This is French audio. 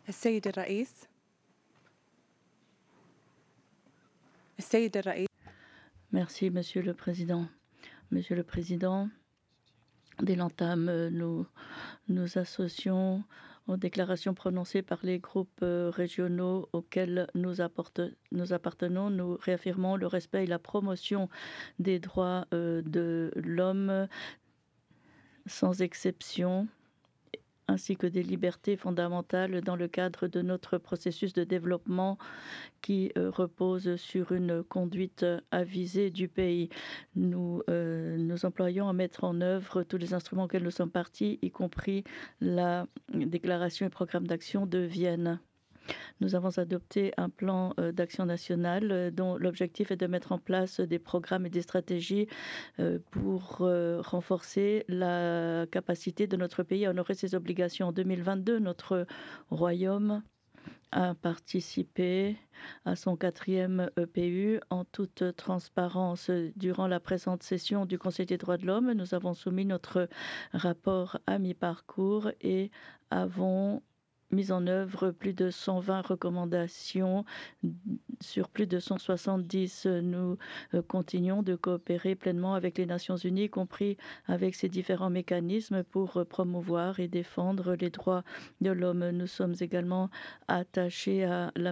السيد الرئيس السيد الرئيس Merci, Monsieur le Président. Monsieur le Président, dès l'entame, nous nous associons aux déclarations prononcées par les groupes régionaux auxquels nous appartenons. Nous réaffirmons le respect et la promotion des droits de l'homme sans exception, ainsi que des libertés fondamentales dans le cadre de notre processus de développement qui repose sur une conduite avisée du pays. Nous nous employons à mettre en œuvre tous les instruments auxquels nous sommes partis, y compris la déclaration et programme d'action de Vienne. Nous avons adopté un plan d'action national dont l'objectif est de mettre en place des programmes et des stratégies pour renforcer la capacité de notre pays à honorer ses obligations. En 2022, notre royaume a participé à son 4e EPU en toute transparence. Durant la présente session du Conseil des droits de l'homme, nous avons soumis notre rapport à mi-parcours et avons mis en œuvre plus de 120 recommandations sur plus de 170. Nous continuons de coopérer pleinement avec les Nations Unies, y compris avec ces différents mécanismes pour promouvoir et défendre les droits de l'homme. Nous sommes également attachés à la